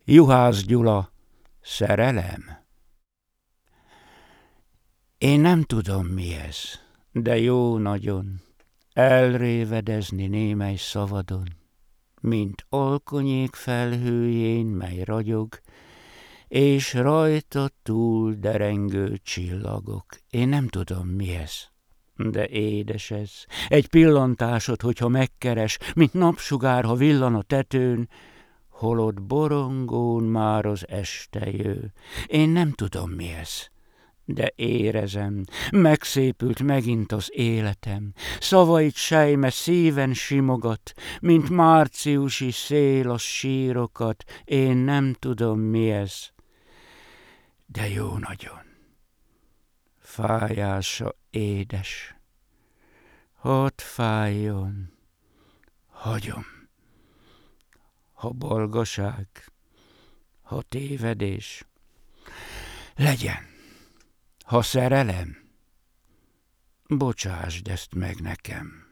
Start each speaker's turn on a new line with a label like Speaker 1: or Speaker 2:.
Speaker 1: Juhász Gyula, szerelem? Én nem tudom, mi ez, de jó nagyon elrévedezni némely szavadon, mint alkonyék felhőjén, mely ragyog, és rajta túl derengő csillagok. Én nem tudom, mi ez, de édes ez. Egy pillantásod, hogyha megkeres, mint napsugár, ha villan a tetőn, holott borongón már az este jő. Én nem tudom, mi ez, de érezem, megszépült megint az életem. Szavait sejme szíven simogat, mint márciusi szél a sírokat. Én nem tudom, mi ez, de jó nagyon. Fájása édes, hadd fájjon, hagyom. Ha balgaság, ha tévedés, legyen. Ha szerelem, bocsásd ezt meg nekem.